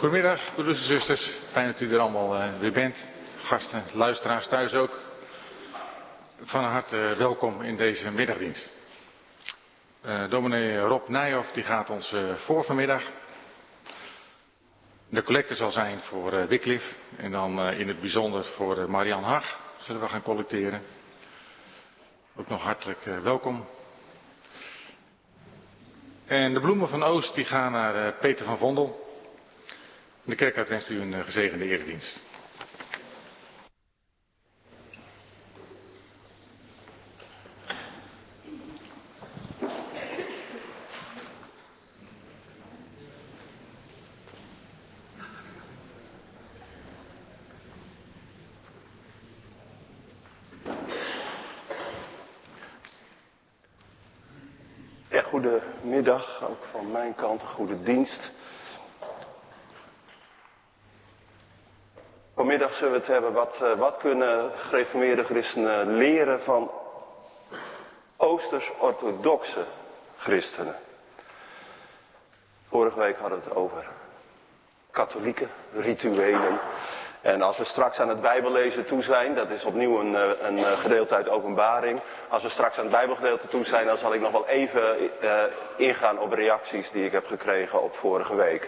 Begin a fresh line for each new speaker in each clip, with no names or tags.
Goedemiddag, broeders en zusters. Fijn dat u er allemaal weer bent. Gasten, luisteraars thuis ook. Van harte welkom in deze middagdienst. Dominee Rob Nijhoff die gaat ons voor vanmiddag. De collecte zal zijn voor Wycliffe en dan in het bijzonder voor Marian Hag zullen we gaan collecteren. Ook nog hartelijk welkom. En de bloemen van Oost die gaan naar Peter van Vondel. De kerk wenst u een gezegende eredienst.
Goedemiddag, ook van mijn kant een goede dienst. Vanmiddag zullen we het hebben, wat kunnen gereformeerde christenen leren van Oosters-orthodoxe christenen. Vorige week hadden we het over katholieke rituelen. En als we straks aan het Bijbellezen toe zijn, dat is opnieuw een gedeelte uit Openbaring. Als we straks aan het Bijbelgedeelte toe zijn, dan zal ik nog wel even ingaan op reacties die ik heb gekregen op vorige week.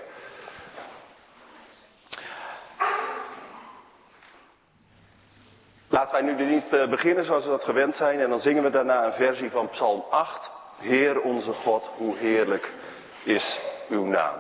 Laten wij nu de dienst beginnen zoals we dat gewend zijn. En dan zingen we daarna een versie van Psalm 8. Heer onze God, hoe heerlijk is uw naam.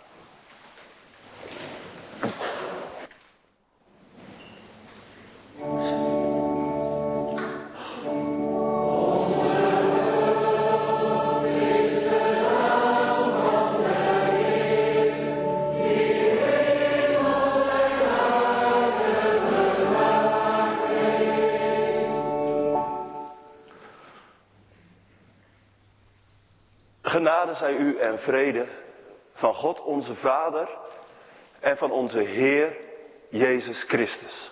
Genade zij u en vrede van God onze Vader en van onze Heer Jezus Christus.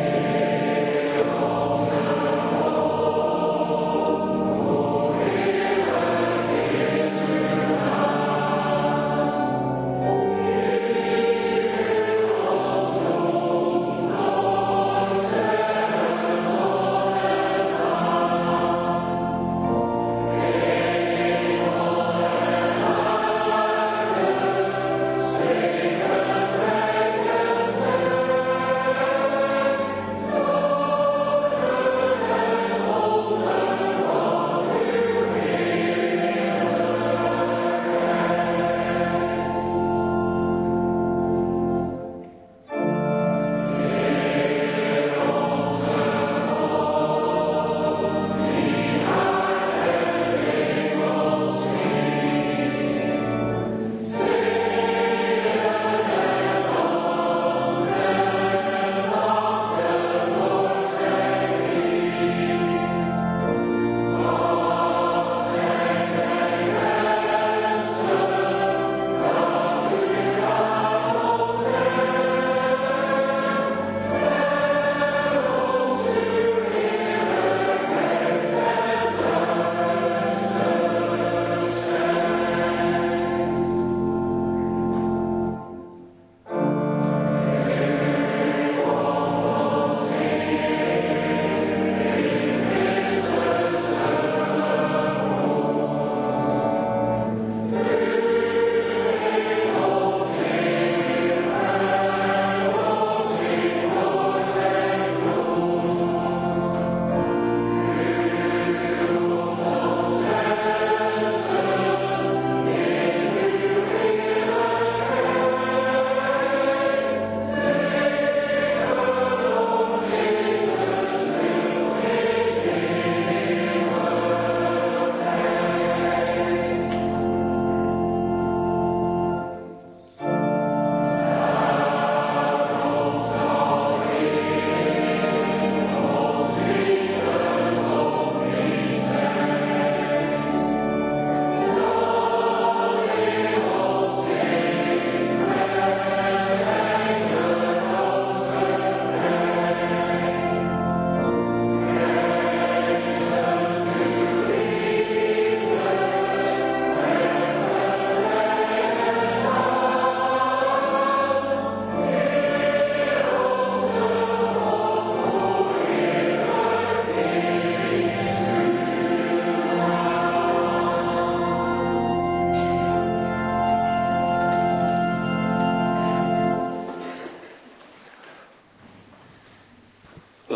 Oh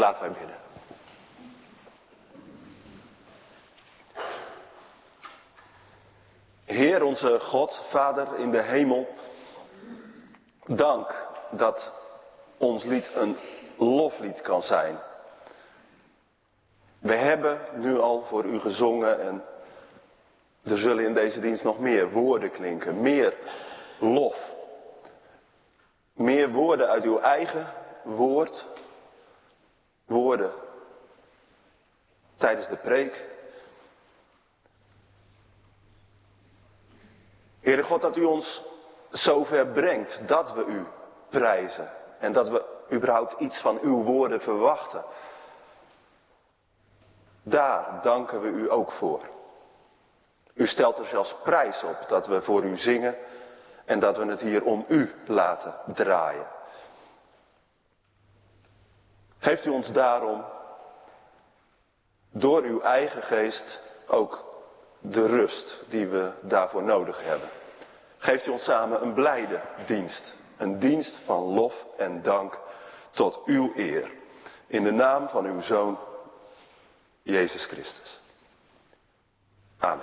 Laten wij bidden. Heer onze God, Vader in de hemel, dank dat ons lied een loflied kan zijn. We hebben nu al voor u gezongen en er zullen in deze dienst nog meer woorden klinken, meer lof. Meer woorden uit uw eigen woord, woorden tijdens de preek. Heere God, dat u ons zover brengt dat we u prijzen en dat we überhaupt iets van uw woorden verwachten. Daar danken we u ook voor. U stelt er zelfs prijs op dat we voor u zingen en dat we het hier om u laten draaien. Geeft u ons daarom door uw eigen geest ook de rust die we daarvoor nodig hebben. Geeft u ons samen een blijde dienst. Een dienst van lof en dank tot uw eer. In de naam van uw Zoon, Jezus Christus. Amen.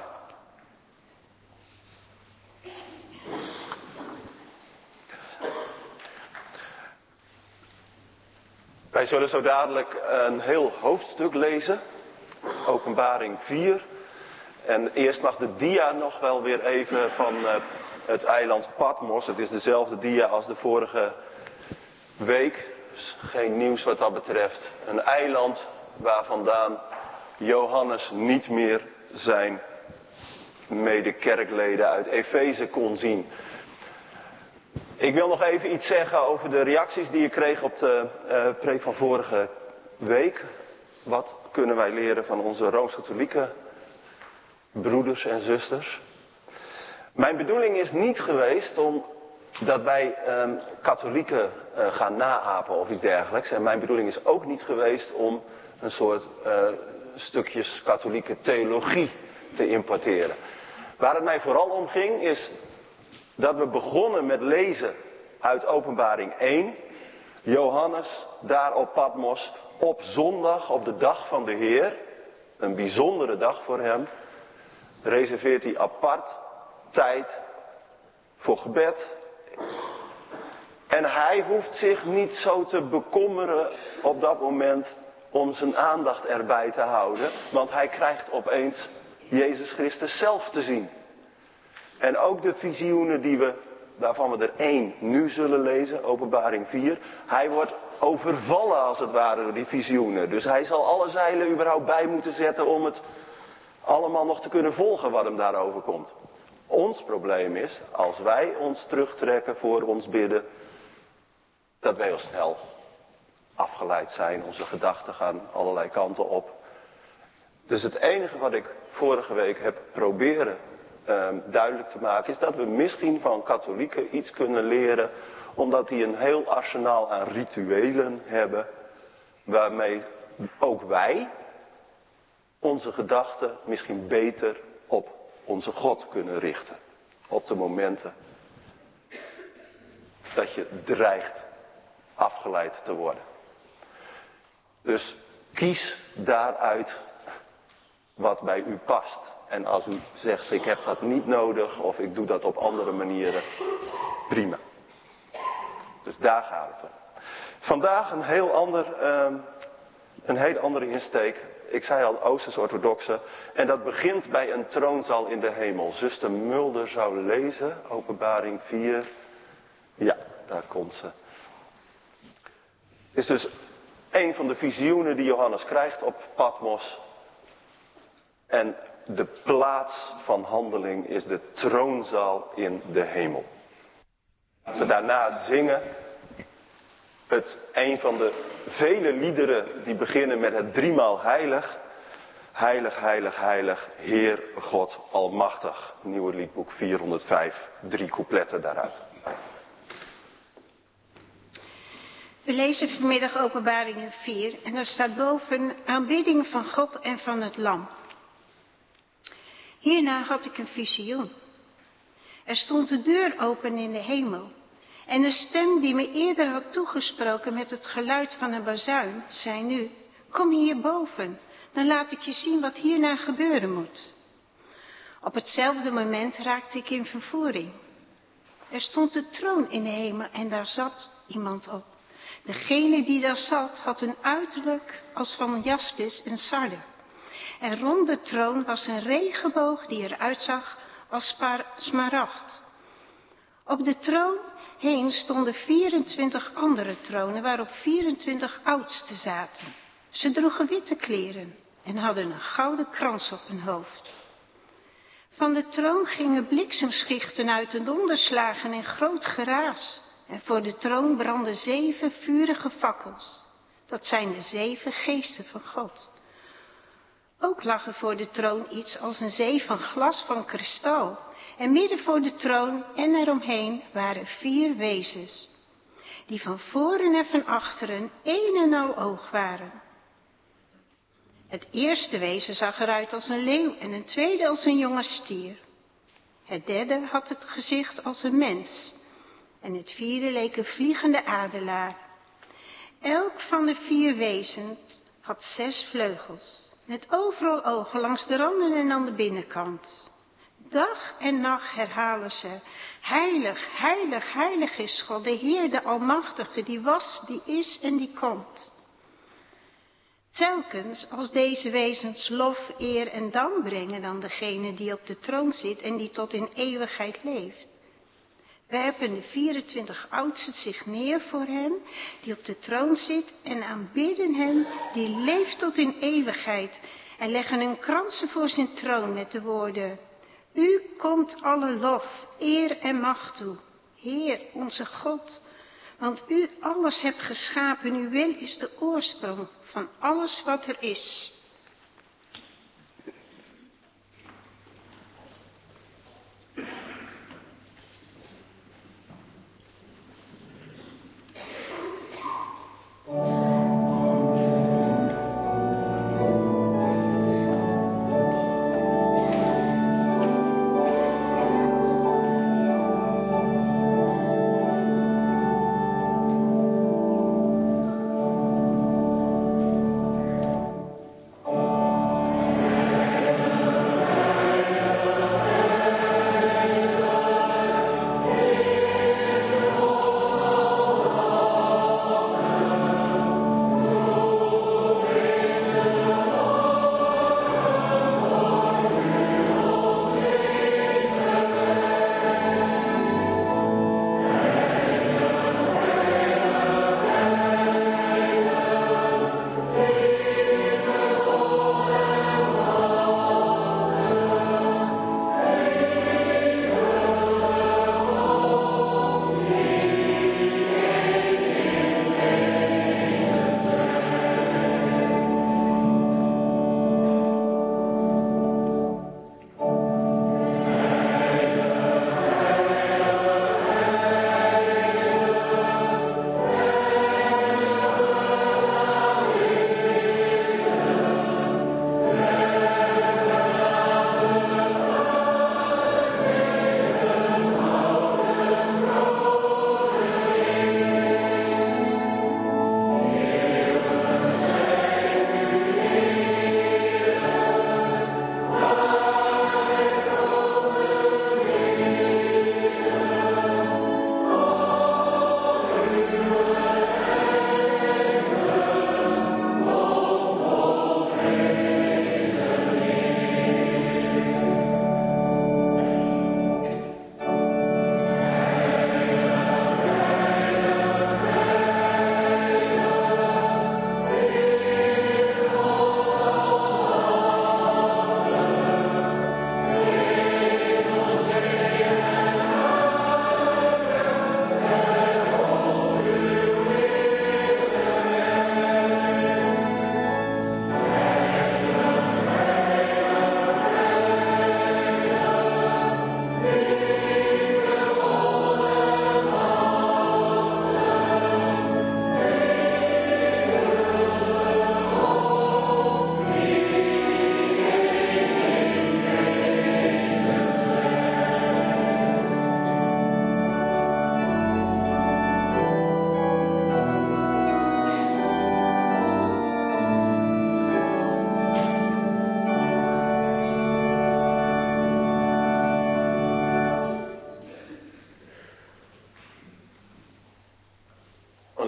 Wij zullen zo dadelijk een heel hoofdstuk lezen. Openbaring 4. En eerst mag de dia nog wel weer even van het eiland Patmos. Het is dezelfde dia als de vorige week. Dus geen nieuws wat dat betreft. Een eiland waar vandaan Johannes niet meer zijn medekerkleden uit Efeze kon zien. Ik wil nog even iets zeggen over de reacties die ik kreeg op de preek van vorige week. Wat kunnen wij leren van onze Rooms-Katholieke broeders en zusters? Mijn bedoeling is niet geweest om dat wij katholieken gaan naapen of iets dergelijks. En mijn bedoeling is ook niet geweest om een soort stukjes katholieke theologie te importeren. Waar het mij vooral om ging is dat we begonnen met lezen uit Openbaring 1. Johannes daar op Patmos op zondag, op de dag van de Heer. Een bijzondere dag voor hem. Reserveert hij apart tijd voor gebed. En hij hoeft zich niet zo te bekommeren op dat moment om zijn aandacht erbij te houden. Want hij krijgt opeens Jezus Christus zelf te zien. En ook de visioenen waarvan we er 1 nu zullen lezen, Openbaring 4. Hij wordt overvallen als het ware door die visioenen. Dus hij zal alle zeilen überhaupt bij moeten zetten om het allemaal nog te kunnen volgen wat hem daarover komt. Ons probleem is, als wij ons terugtrekken voor ons bidden, dat wij heel snel afgeleid zijn. Onze gedachten gaan allerlei kanten op. Dus het enige wat ik vorige week heb proberen duidelijk te maken is dat we misschien van katholieken iets kunnen leren, omdat die een heel arsenaal aan rituelen hebben, waarmee ook wij onze gedachten misschien beter op onze God kunnen richten. Op de momenten dat je dreigt afgeleid te worden. Dus kies daaruit wat bij u past. En als u zegt, ik heb dat niet nodig of ik doe dat op andere manieren, prima. Dus daar gaat het om. Vandaag een heel andere insteek. Ik zei al, Oosters-orthodoxe. En dat begint bij een troonzaal in de hemel. Zuster Mulder zou lezen, Openbaring 4. Ja, daar komt ze. Het is dus een van de visioenen die Johannes krijgt op Patmos. En de plaats van handeling is de troonzaal in de hemel. Als we daarna zingen, een van de vele liederen die beginnen met het driemaal heilig. Heilig, heilig, heilig, Heer God Almachtig. Nieuwe liedboek 405, 3 coupletten daaruit.
We lezen vanmiddag Openbaringen 4 en daar staat boven aanbidding van God en van het Lam. Hierna had ik een visioen. Er stond een deur open in de hemel. En de stem die me eerder had toegesproken met het geluid van een bazuin, zei nu: kom hierboven, dan laat ik je zien wat hierna gebeuren moet. Op hetzelfde moment raakte ik in vervoering. Er stond de troon in de hemel en daar zat iemand op. Degene die daar zat had een uiterlijk als van jaspis en sarde. En rond de troon was een regenboog die eruit zag als smaragd. Op de troon heen stonden 24 andere tronen waarop 24 oudsten zaten. Ze droegen witte kleren en hadden een gouden krans op hun hoofd. Van de troon gingen bliksemschichten uit en donderslagen en groot geraas. En voor de troon brandden 7 vurige fakkels. Dat zijn de 7 geesten van God. Ook lag er voor de troon iets als een zee van glas van kristal. En midden voor de troon en eromheen waren 4 wezens. Die van voren en van achteren een en al oog waren. Het eerste wezen zag eruit als een leeuw en een tweede als een jonge stier. Het derde had het gezicht als een mens. En het vierde leek een vliegende adelaar. Elk van de 4 wezens had 6 vleugels. Met overal ogen langs de randen en aan de binnenkant. Dag en nacht herhalen ze: heilig, heilig, heilig is God, de Heer, de Almachtige, die was, die is en die komt. Telkens als deze wezens lof, eer en dank brengen aan degene die op de troon zit en die tot in eeuwigheid leeft, werpen de 24 oudsten zich neer voor hem die op de troon zit en aanbidden hem die leeft tot in eeuwigheid en leggen hun kransen voor zijn troon met de woorden: u komt alle lof, eer en macht toe, Heer onze God, want u alles hebt geschapen, uw wil is de oorsprong van alles wat er is.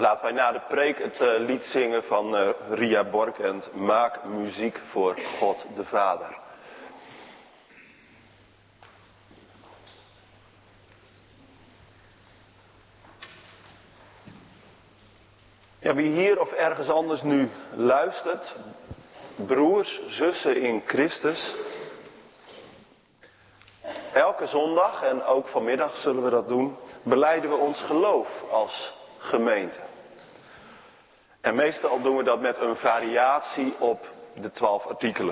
Laten wij na de preek het lied zingen van Ria Borkent. Maak muziek voor God de Vader. Ja, wie hier of ergens anders nu luistert, broers, zussen in Christus. Elke zondag, en ook vanmiddag zullen we dat doen, belijden we ons geloof als gemeente. En meestal doen we dat met een variatie op de 12 artikelen.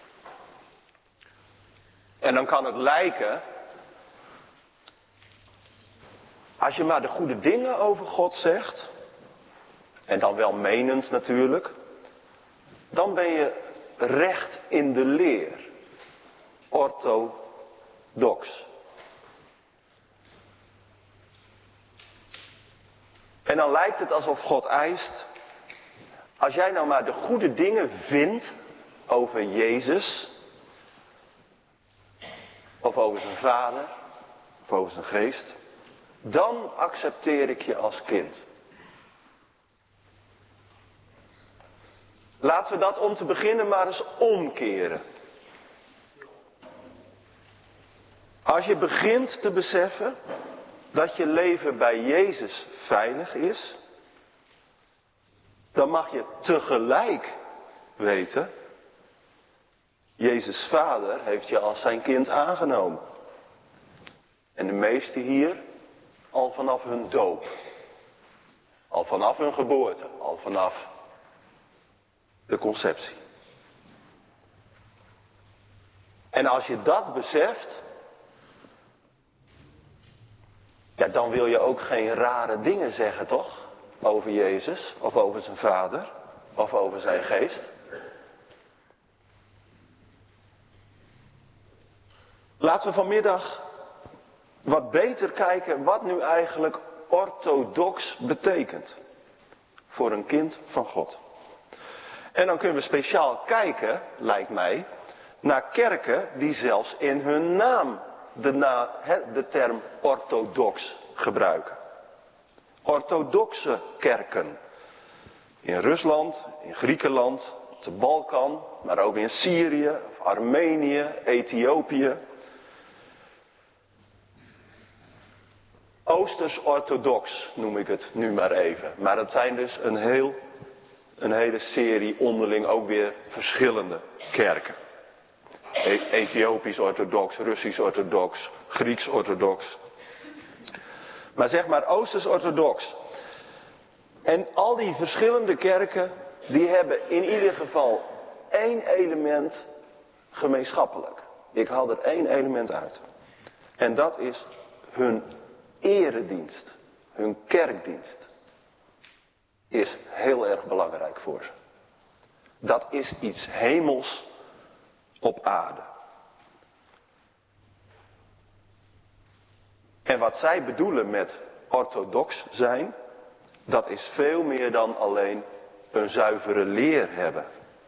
En dan kan het lijken, als je maar de goede dingen over God zegt, en dan wel menens natuurlijk, dan ben je recht in de leer. Orthodox. En dan lijkt het alsof God eist, als jij nou maar de goede dingen vindt over Jezus, of over zijn Vader, of over zijn Geest, dan accepteer ik je als kind. Laten we dat om te beginnen maar eens omkeren. Als je begint te beseffen dat je leven bij Jezus veilig is, dan mag je tegelijk weten, Jezus Vader heeft je als zijn kind aangenomen. En de meesten hier al vanaf hun doop. Al vanaf hun geboorte. Al vanaf de conceptie. En als je dat beseft, ja, dan wil je ook geen rare dingen zeggen, toch? Over Jezus, of over zijn Vader, of over zijn Geest. Laten we vanmiddag wat beter kijken wat nu eigenlijk orthodox betekent. Voor een kind van God. En dan kunnen we speciaal kijken, lijkt mij, naar kerken die zelfs in hun naam de term orthodox gebruiken. Orthodoxe kerken. In Rusland, in Griekenland, op de Balkan, maar ook in Syrië, of Armenië, Ethiopië. Oosters-orthodox noem ik het nu maar even. Maar dat zijn dus een hele serie onderling ook weer verschillende kerken. Ethiopisch-orthodox, Russisch-orthodox, Grieks-orthodox. Maar zeg maar Oosters-orthodox. En al die verschillende kerken, die hebben in ieder geval één element gemeenschappelijk. Ik haal er één element uit. En dat is hun eredienst, hun kerkdienst. Is heel erg belangrijk voor ze. Dat is iets hemels op aarde. En wat zij bedoelen met orthodox zijn, dat is veel meer dan alleen een zuivere leer hebben.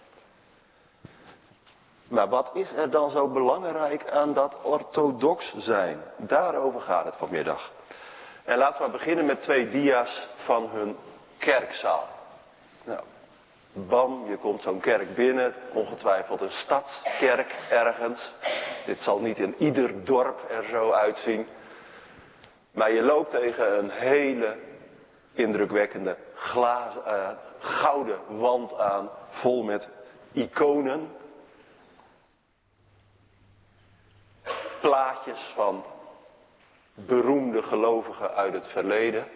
Maar wat is er dan zo belangrijk aan dat orthodox zijn? Daarover gaat het vanmiddag. En laten we maar beginnen met 2 dia's van hun kerkzaal. Nou, bam, je komt zo'n kerk binnen, ongetwijfeld een stadskerk ergens. Dit zal niet in ieder dorp er zo uitzien. Maar je loopt tegen een hele indrukwekkende gouden wand aan, vol met iconen. Plaatjes van beroemde gelovigen uit het verleden.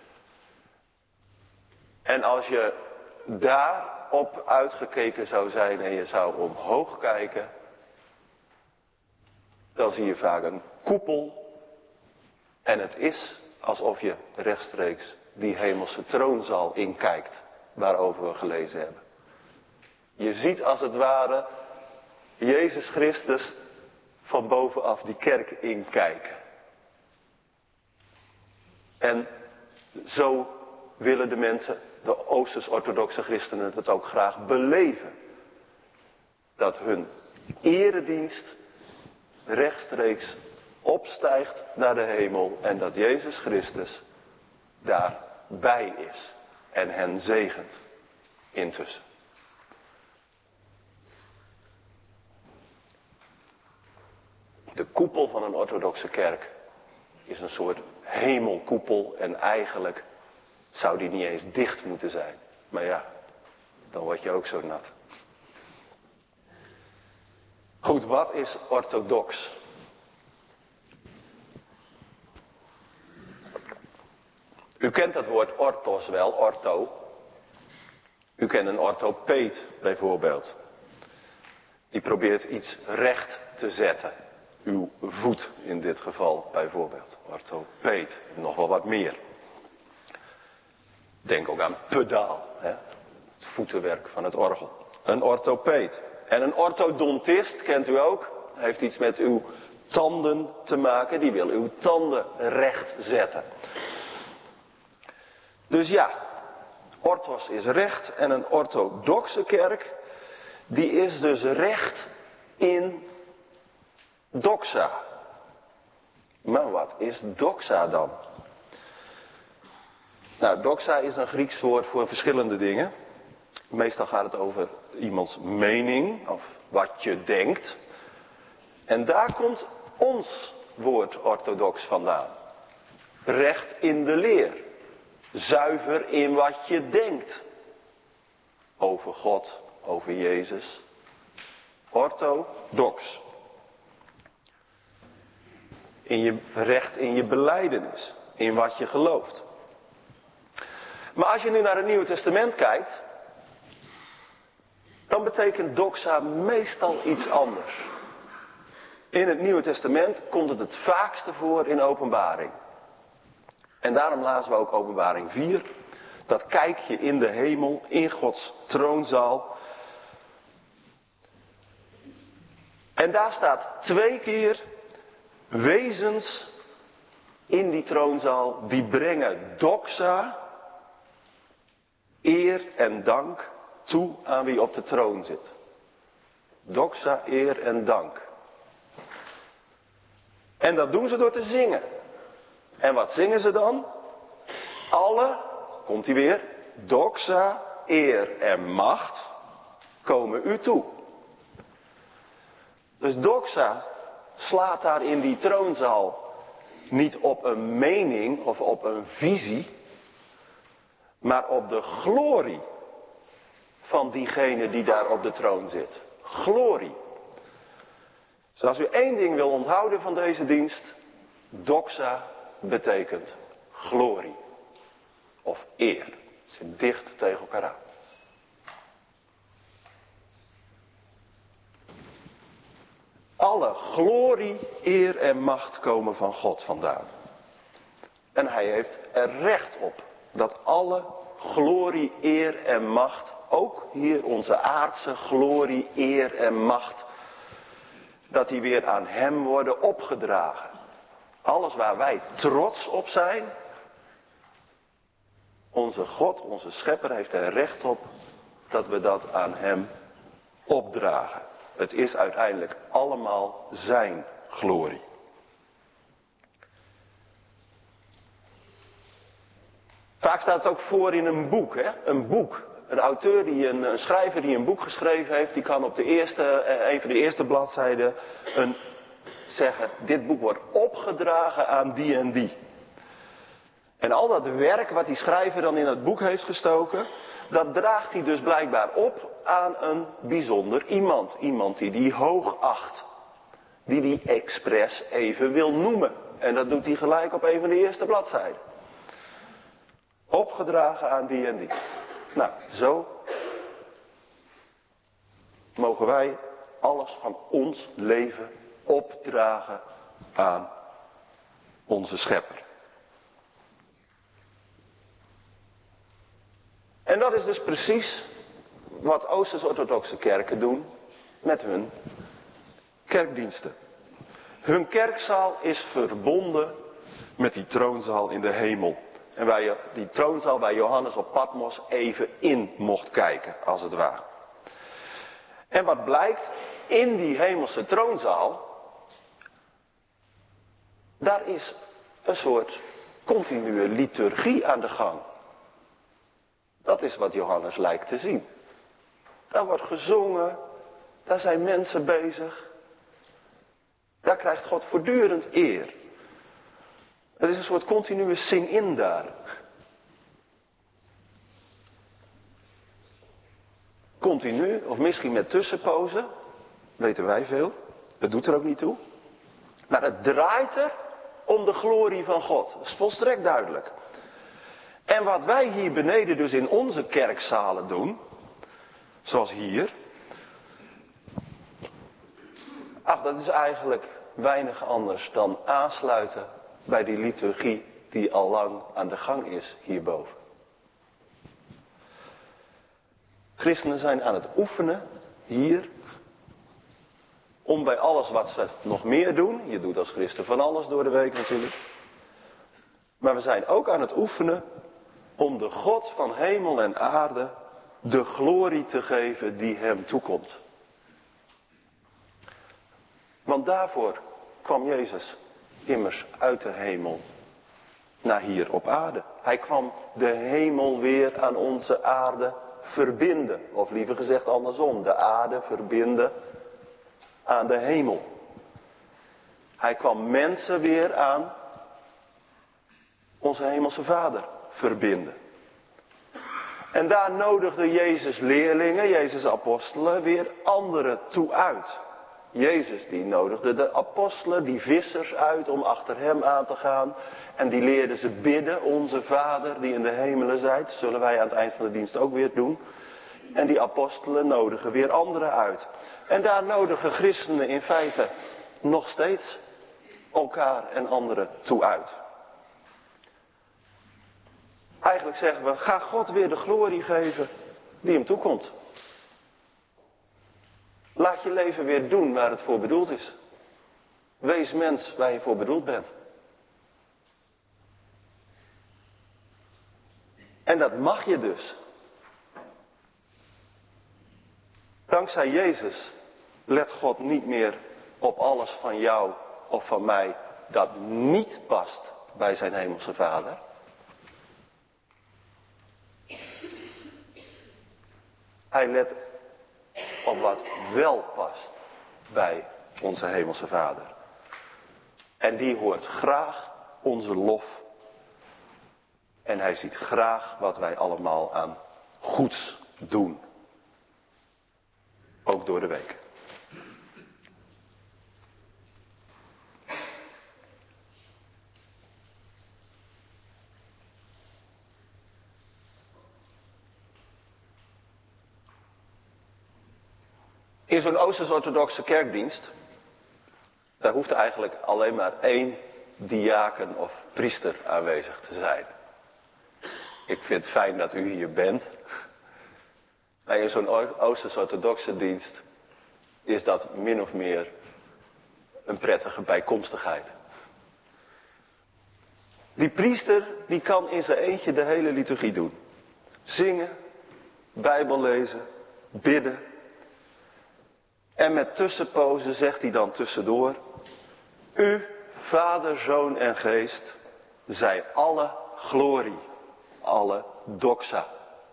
En als je daarop uitgekeken zou zijn en je zou omhoog kijken, dan zie je vaak een koepel. En het is alsof je rechtstreeks die hemelse troonzaal inkijkt, waarover we gelezen hebben. Je ziet als het ware Jezus Christus van bovenaf die kerk inkijken. En zo willen de mensen, de Oosters-orthodoxe christenen, het ook graag beleven. Dat hun eredienst rechtstreeks opstijgt naar de hemel en dat Jezus Christus daarbij is. en hen zegent intussen. De koepel van een orthodoxe kerk is een soort hemelkoepel en eigenlijk zou die niet eens dicht moeten zijn. Maar ja, dan word je ook zo nat. Goed, wat is orthodox? U kent dat woord orthos wel, ortho. U kent een orthopeet bijvoorbeeld. Die probeert iets recht te zetten. Uw voet in dit geval bijvoorbeeld. Orthopeet, nog wel wat meer. Denk ook aan pedaal, hè? Het voetenwerk van het orgel. Een orthopeet. En een orthodontist, kent u ook, heeft iets met uw tanden te maken. Die wil uw tanden recht zetten. Dus ja, orthos is recht en een orthodoxe kerk, die is dus recht in doxa. Maar wat is doxa dan? Nou, doxa is een Grieks woord voor verschillende dingen. Meestal gaat het over iemands mening of wat je denkt. En daar komt ons woord orthodox vandaan. Recht in de leer. Zuiver in wat je denkt. Over God, over Jezus. Orthodox. Recht in je belijdenis. In wat je gelooft. Maar als je nu naar het Nieuwe Testament kijkt, dan betekent doxa meestal iets anders. In het Nieuwe Testament komt het vaakste voor in Openbaring. En daarom lazen we ook Openbaring 4. Dat kijkje in de hemel, in Gods troonzaal. En daar staat 2 keer wezens in die troonzaal die brengen doxa, eer en dank toe aan wie op de troon zit. Doxa, eer en dank. En dat doen ze door te zingen. En wat zingen ze dan? Alle, komt hij weer, doxa, eer en macht komen u toe. Dus doxa slaat daar in die troonzaal niet op een mening of op een visie, maar op de glorie van diegene die daar op de troon zit. Glorie. Dus als u 1 ding wil onthouden van deze dienst, doxa betekent glorie of eer. Het zit dicht tegen elkaar aan. Alle glorie, eer en macht komen van God vandaan. En hij heeft er recht op dat alle glorie, eer en macht, ook hier onze aardse glorie, eer en macht, dat die weer aan hem worden opgedragen. Alles waar wij trots op zijn, onze God, onze schepper heeft er recht op dat we dat aan hem opdragen. Het is uiteindelijk allemaal zijn glorie. Vaak staat het ook voor in een boek, hè? Een boek. Een auteur, een schrijver die een boek geschreven heeft, die kan op een van de eerste bladzijden zeggen, dit boek wordt opgedragen aan die en die. En al dat werk wat die schrijver dan in het boek heeft gestoken, dat draagt hij dus blijkbaar op aan een bijzonder iemand. Iemand die hoog acht. Die expres even wil noemen. En dat doet hij gelijk op een van de eerste bladzijden. Opgedragen aan die en die. Nou, zo mogen wij alles van ons leven opdragen aan onze schepper. En dat is dus precies wat Oosters-orthodoxe kerken doen met hun kerkdiensten. Hun kerkzaal is verbonden met die troonzaal in de hemel. En waar je die troonzaal bij Johannes op Patmos even in mocht kijken, als het ware. En wat blijkt, in die hemelse troonzaal, daar is een soort continue liturgie aan de gang. Dat is wat Johannes lijkt te zien. Daar wordt gezongen, daar zijn mensen bezig. Daar krijgt God voortdurend eer. Het is een soort continue sing-in daar. Continu, of misschien met tussenpozen, weten wij veel. Dat doet er ook niet toe. Maar het draait er om de glorie van God. Dat is volstrekt duidelijk. En wat wij hier beneden dus in onze kerkzalen doen, zoals hier. Ach, dat is eigenlijk weinig anders dan aansluiten bij die liturgie die al lang aan de gang is hierboven. Christenen zijn aan het oefenen hier om bij alles wat ze nog meer doen, je doet als christen van alles door de week natuurlijk, maar we zijn ook aan het oefenen om de God van hemel en aarde de glorie te geven die hem toekomt. Want daarvoor kwam Jezus immers uit de hemel naar hier op aarde. Hij kwam de hemel weer aan onze aarde verbinden. Of liever gezegd andersom, de aarde verbinden aan de hemel. Hij kwam mensen weer aan onze hemelse Vader verbinden. En daar nodigde Jezus leerlingen, Jezus apostelen, weer anderen toe uit. Jezus die nodigde de apostelen, die vissers uit om achter hem aan te gaan. En die leerden ze bidden, onze Vader die in de hemelen zijt. Zullen wij aan het eind van de dienst ook weer doen. En die apostelen nodigen weer anderen uit. En daar nodigen christenen in feite nog steeds elkaar en anderen toe uit. Eigenlijk zeggen we, ga God weer de glorie geven die hem toekomt. Laat je leven weer doen waar het voor bedoeld is. Wees mens waar je voor bedoeld bent. En dat mag je dus. Dankzij Jezus let God niet meer op alles van jou of van mij dat niet past bij zijn hemelse Vader. Hij let op wat wel past bij onze hemelse Vader. En die hoort graag onze lof. En hij ziet graag wat wij allemaal aan goeds doen. Ook door de week. In zo'n Oosters-orthodoxe kerkdienst, daar hoeft eigenlijk alleen maar één diaken of priester aanwezig te zijn. Ik vind het fijn dat u hier bent. Maar in zo'n Oosters-orthodoxe dienst is dat min of meer een prettige bijkomstigheid. Die priester die kan in zijn eentje de hele liturgie doen. Zingen, Bijbel lezen, bidden. En met tussenpozen zegt hij dan tussendoor: U, Vader, Zoon en Geest, zij alle glorie, alle doxa.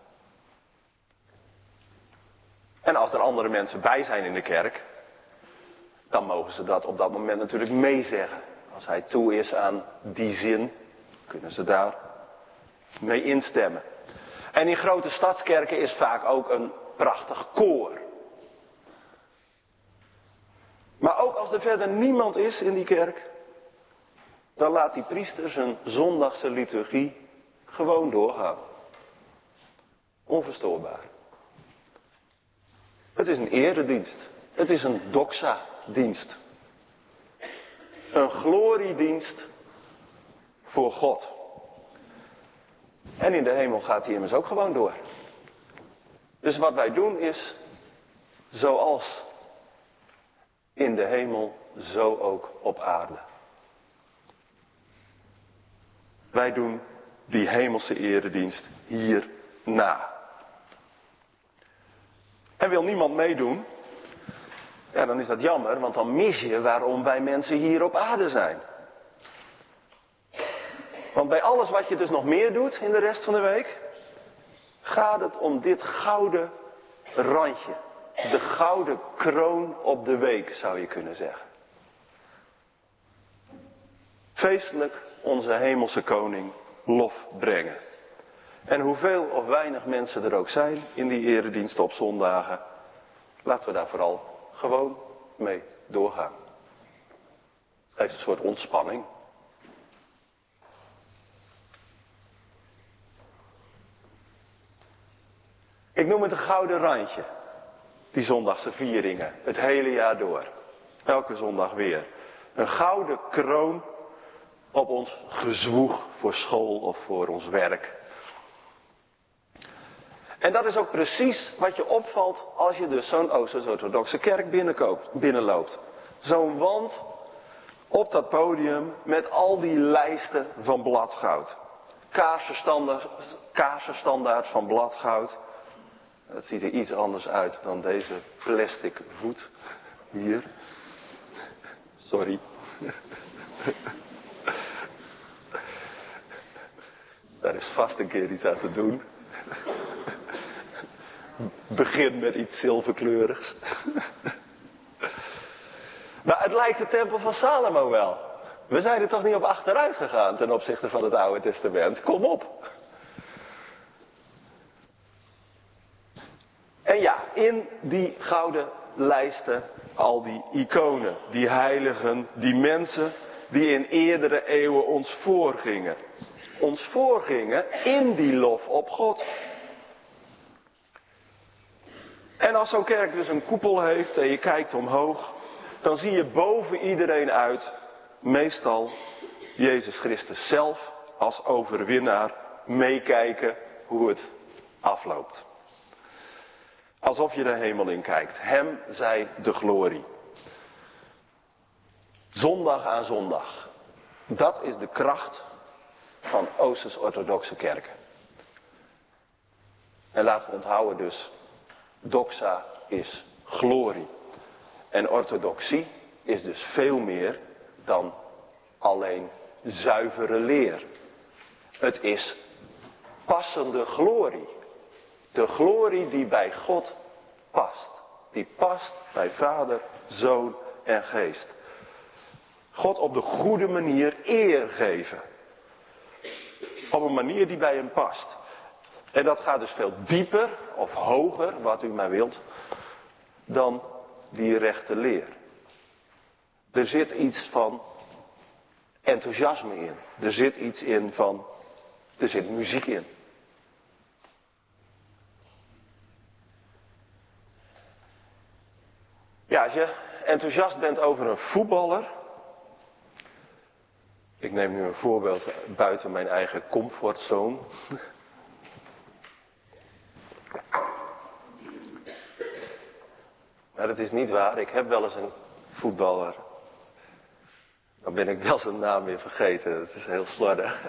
En als er andere mensen bij zijn in de kerk, dan mogen ze dat op dat moment natuurlijk meezeggen. Als hij toe is aan die zin, kunnen ze daar mee instemmen. En in grote stadskerken is vaak ook een prachtig koor. Maar ook als er verder niemand is in die kerk, dan laat die priester zijn zondagse liturgie gewoon doorgaan. Onverstoorbaar. Het is een eredienst. Het is een doxa-dienst. Een gloriedienst voor God. En in de hemel gaat hij immers ook gewoon door. Dus wat wij doen is, zoals in de hemel, zo ook op aarde. Wij doen die hemelse eredienst hier na. En wil niemand meedoen, ja, dan is dat jammer, want dan mis je waarom wij mensen hier op aarde zijn. Want bij alles wat je dus nog meer doet in de rest van de week, gaat het om dit gouden randje. De gouden kroon op de week, zou je kunnen zeggen. Feestelijk onze hemelse koning lof brengen. En hoeveel of weinig mensen er ook zijn in die erediensten op zondagen, laten we daar vooral gewoon mee doorgaan. Het geeft een soort ontspanning. Ik noem het een gouden randje. Die zondagse vieringen. Het hele jaar door. Elke zondag weer. Een gouden kroon op ons gezwoeg voor school of voor ons werk. En dat is ook precies wat je opvalt als je dus zo'n Oosters-orthodoxe kerk binnenloopt. Zo'n wand op dat podium met al die lijsten van bladgoud. Kaarsenstandaard van bladgoud. Het ziet er iets anders uit dan deze plastic voet hier. Sorry. Daar is vast een keer iets aan te doen. Begin met iets zilverkleurigs. Maar het lijkt de tempel van Salomo wel. We zijn er toch niet op achteruit gegaan ten opzichte van het Oude Testament. Kom op. En ja, in die gouden lijsten al die iconen, die heiligen, die mensen die in eerdere eeuwen ons voorgingen. Ons voorgingen in die lof op God. En als zo'n kerk dus een koepel heeft en je kijkt omhoog, dan zie je boven iedereen uit, meestal Jezus Christus zelf als overwinnaar, meekijken hoe het afloopt. Alsof je de hemel in kijkt. Hem zij de glorie. Zondag aan zondag. Dat is de kracht van Oosters-orthodoxe kerken. En laten we onthouden dus, doxa is glorie. En orthodoxie is dus veel meer dan alleen zuivere leer. Het is passende glorie. De glorie die bij God past. Die past bij Vader, Zoon en Geest. God op de goede manier eer geven. Op een manier die bij hem past. En dat gaat dus veel dieper of hoger, wat u maar wilt, dan die rechte leer. Er zit iets van enthousiasme in. Er zit iets in van, er zit muziek in. Ja, als je enthousiast bent over een voetballer. Ik neem nu een voorbeeld buiten mijn eigen comfortzone. Maar dat is niet waar. Ik heb wel eens een voetballer. Dan ben ik wel zijn naam weer vergeten. Dat is heel slordig.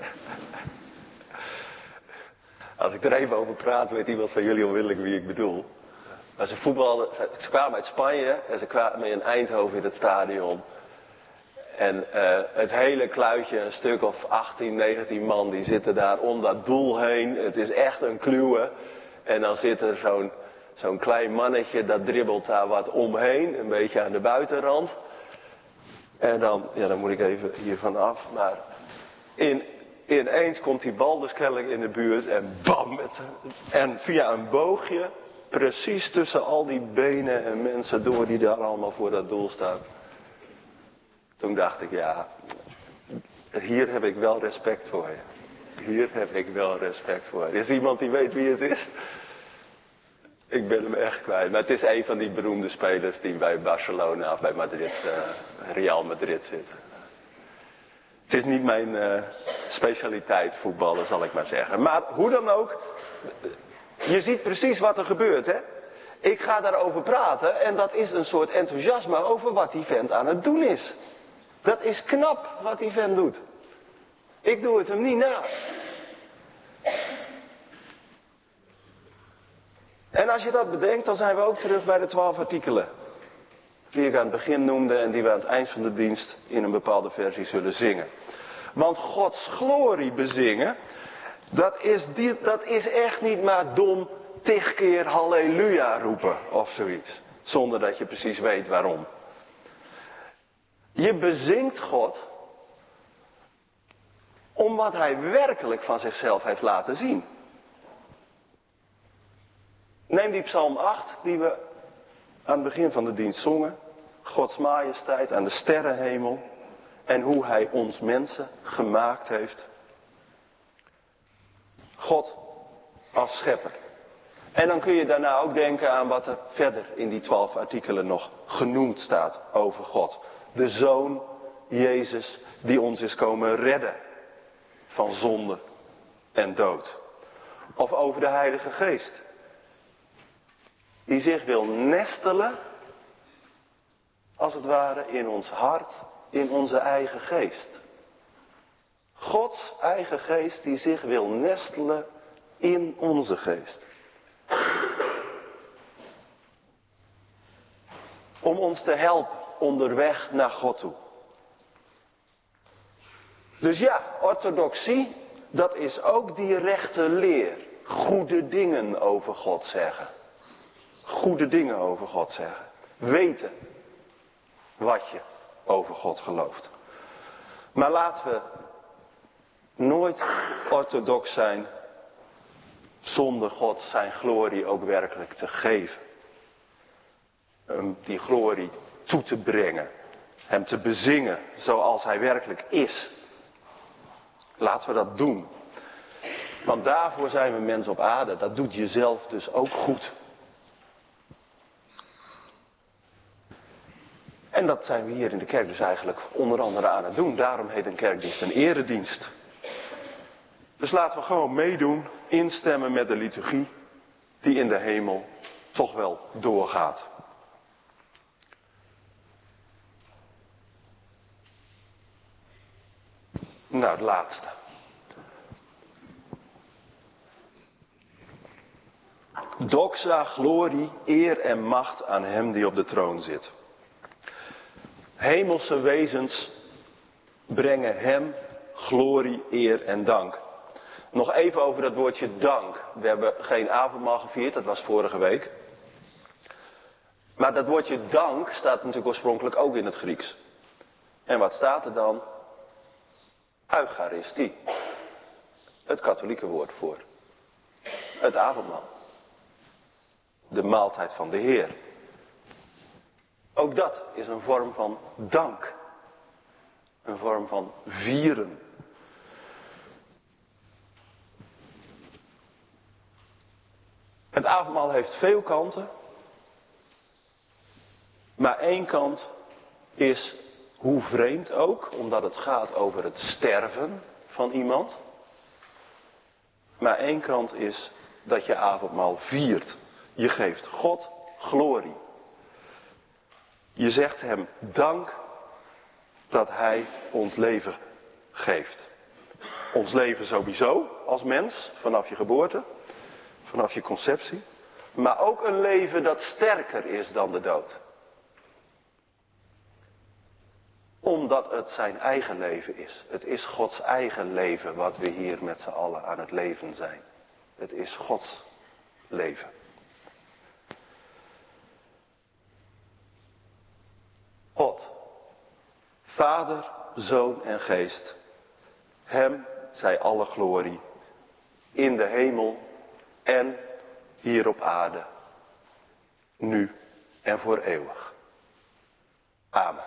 Als ik er even over praat, weet iemand van jullie onmiddellijk wie ik bedoel. Maar ze kwamen uit Spanje en ze kwamen in Eindhoven in het stadion. En het hele kluitje, een stuk of 18, 19 man, die zitten daar om dat doel heen. Het is echt een kluwe. En dan zit er zo'n klein mannetje, dat dribbelt daar wat omheen, een beetje aan de buitenrand. En dan moet ik even hiervan af, maar ineens komt die bal dus kennelijk in de buurt en bam! En via een boogje, precies tussen al die benen en mensen door die daar allemaal voor dat doel staan. Toen dacht ik, ja, hier heb ik wel respect voor je. Hier heb ik wel respect voor je. Is er iemand die weet wie het is? Ik ben hem echt kwijt. Maar het is een van die beroemde spelers die bij Barcelona of bij Madrid, Real Madrid zit. Het is niet mijn specialiteit voetballen, zal ik maar zeggen. Maar hoe dan ook, je ziet precies wat er gebeurt, hè. Ik ga daarover praten en dat is een soort enthousiasme over wat die vent aan het doen is. Dat is knap wat die vent doet. Ik doe het hem niet na. En als je dat bedenkt, dan zijn we ook terug bij de 12 artikelen. Die ik aan het begin noemde en die we aan het eind van de dienst in een bepaalde versie zullen zingen. Want Gods glorie bezingen, Dat is echt niet maar dom 10 keer halleluja roepen of zoiets. Zonder dat je precies weet waarom. Je bezingt God om wat hij werkelijk van zichzelf heeft laten zien. Neem die psalm 8 die we aan het begin van de dienst zongen. Gods majesteit aan de sterrenhemel. En hoe hij ons mensen gemaakt heeft. God als schepper. En dan kun je daarna ook denken aan wat er verder in die 12 artikelen nog genoemd staat over God. De Zoon Jezus die ons is komen redden van zonde en dood. Of over de Heilige Geest. Die zich wil nestelen, als het ware, in ons hart, in onze eigen geest. Gods eigen geest die zich wil nestelen in onze geest. Om ons te helpen onderweg naar God toe. Dus ja, orthodoxie, dat is ook die rechte leer. Goede dingen over God zeggen. Goede dingen over God zeggen. Weten wat je over God gelooft. Maar laten we nooit orthodox zijn zonder God zijn glorie ook werkelijk te geven. Die glorie toe te brengen. Hem te bezingen zoals hij werkelijk is. Laten we dat doen. Want daarvoor zijn we mensen op aarde. Dat doet jezelf dus ook goed. En dat zijn we hier in de kerk dus eigenlijk onder andere aan het doen. Daarom heet een kerkdienst een eredienst. Dus laten we gewoon meedoen, instemmen met de liturgie die in de hemel toch wel doorgaat. Nou, het laatste. Doxa, glorie, eer en macht aan hem die op de troon zit. Hemelse wezens brengen hem glorie, eer en dank. Nog even over dat woordje dank. We hebben geen avondmaal gevierd, dat was vorige week. Maar dat woordje dank staat natuurlijk oorspronkelijk ook in het Grieks. En wat staat er dan? Eucharistie. Het katholieke woord voor het avondmaal. De maaltijd van de Heer. Ook dat is een vorm van dank. Een vorm van vieren. Het avondmaal heeft veel kanten. Maar één kant is, hoe vreemd ook, omdat het gaat over het sterven van iemand. Maar één kant is dat je avondmaal viert. Je geeft God glorie. Je zegt hem dank dat hij ons leven geeft. Ons leven sowieso als mens, vanaf je geboorte, vanaf je conceptie. Maar ook een leven dat sterker is dan de dood. Omdat het zijn eigen leven is. Het is Gods eigen leven wat we hier met z'n allen aan het leven zijn. Het is Gods leven. God, Vader, Zoon en Geest, hem zij alle glorie, in de hemel en hier op aarde, nu en voor eeuwig. Amen.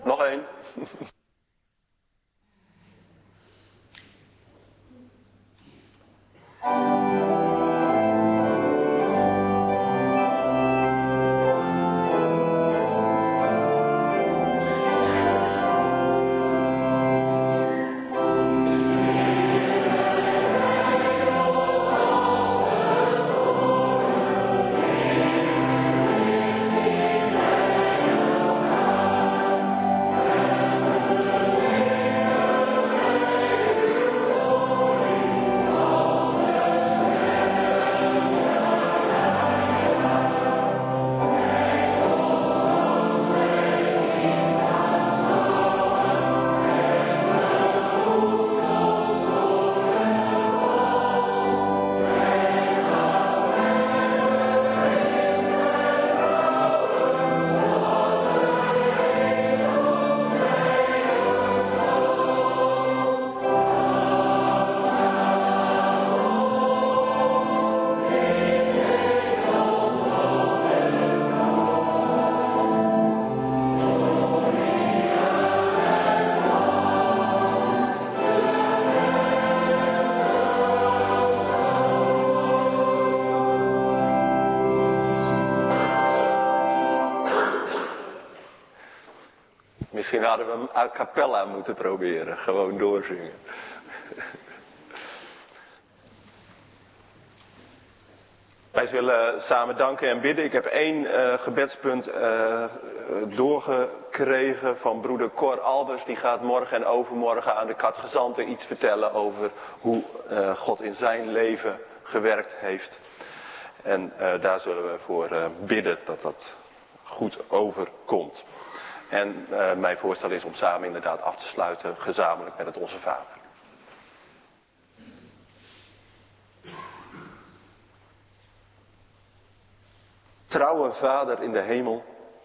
Nog één. Misschien hadden we hem a cappella moeten proberen. Gewoon doorzingen. Wij willen samen danken en bidden. Ik heb 1 gebedspunt doorgekregen van broeder Cor Albers. Die gaat morgen en overmorgen aan de catechizanten iets vertellen over hoe God in zijn leven gewerkt heeft. En daar zullen we voor bidden dat dat goed overkomt. En mijn voorstel is om samen inderdaad af te sluiten, gezamenlijk met het Onze Vader. Trouwe Vader in de hemel,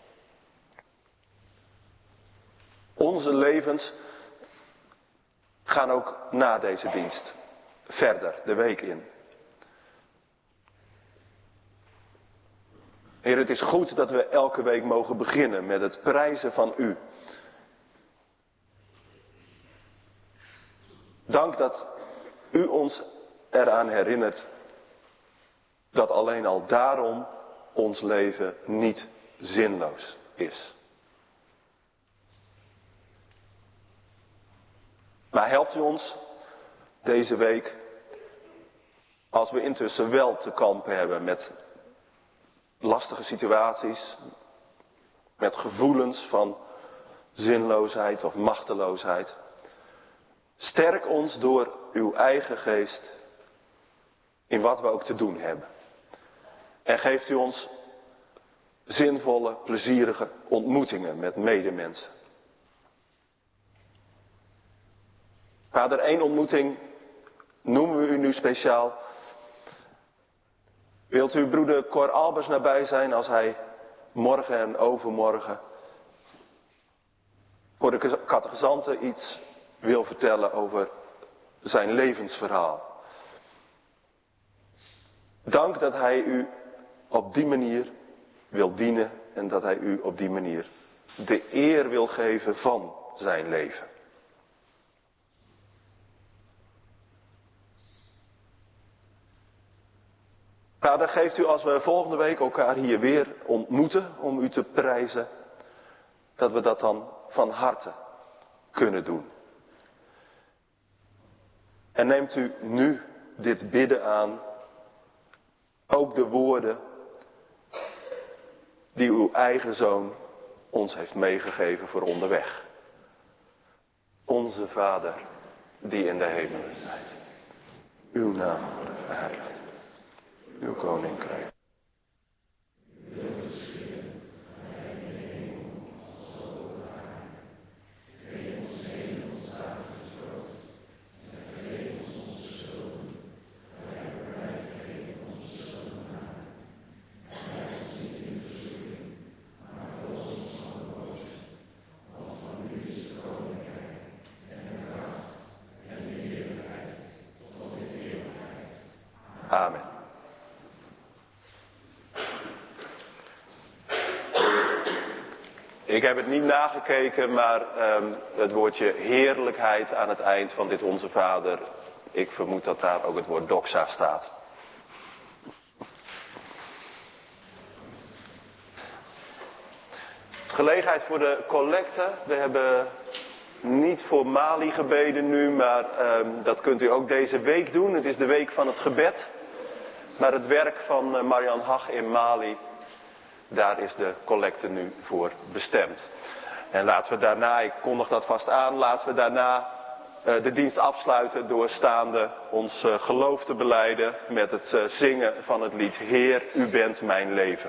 onze levens gaan ook na deze dienst verder de week in. Heer, het is goed dat we elke week mogen beginnen met het prijzen van U. Dank dat U ons eraan herinnert dat alleen al daarom ons leven niet zinloos is. Maar helpt U ons deze week, als we intussen wel te kampen hebben met lastige situaties, met gevoelens van zinloosheid of machteloosheid. Sterk ons door uw eigen geest in wat we ook te doen hebben. En geeft u ons zinvolle, plezierige ontmoetingen met medemensen. Vader, 1 ontmoeting noemen we u nu speciaal. Wilt u broeder Cor Albers nabij zijn als hij morgen en overmorgen voor de catechizanten iets wil vertellen over zijn levensverhaal. Dank dat hij u op die manier wil dienen en dat hij u op die manier de eer wil geven van zijn leven. Vader, geeft u als we volgende week elkaar hier weer ontmoeten om u te prijzen, dat we dat dan van harte kunnen doen. En neemt u nu dit bidden aan, ook de woorden die uw eigen Zoon ons heeft meegegeven voor onderweg. Onze Vader, die in de hemelen zijt. Uw naam wordt verheiligd. Uw koninkrijk. Amen. Ik heb het niet nagekeken, maar het woordje heerlijkheid aan het eind van dit Onze Vader, ik vermoed dat daar ook het woord doxa staat. Gelegenheid voor de collecte. We hebben niet voor Mali gebeden nu, maar dat kunt u ook deze week doen. Het is de week van het gebed. Maar het werk van Marian Hag in Mali, daar is de collecte nu voor bestemd. En laten we daarna, ik kondig dat vast aan, laten we daarna de dienst afsluiten door staande ons geloof te belijden met het zingen van het lied Heer, u bent mijn leven.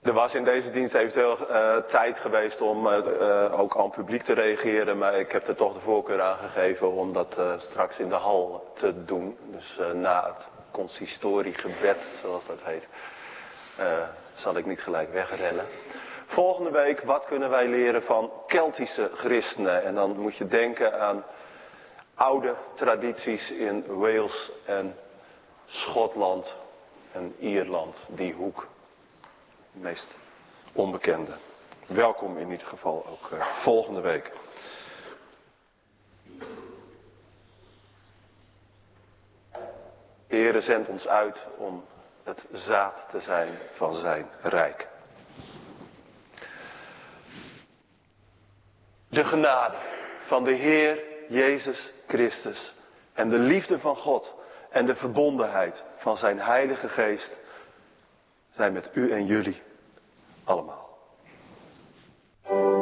Er was in deze dienst eventueel tijd geweest om ook aan het publiek te reageren, maar ik heb er toch de voorkeur aan gegeven om dat straks in de hal te doen. Dus na het consistoriegebed, zoals dat heet, zal ik niet gelijk wegrennen. Volgende week, wat kunnen wij leren van Keltische christenen? En dan moet je denken aan oude tradities in Wales en Schotland en Ierland, die hoek. Meest onbekende. Welkom in ieder geval ook volgende week. De Heere zendt ons uit om het zaad te zijn van zijn rijk. De genade van de Heer Jezus Christus en de liefde van God en de verbondenheid van zijn Heilige Geest zijn met u en jullie allemaal.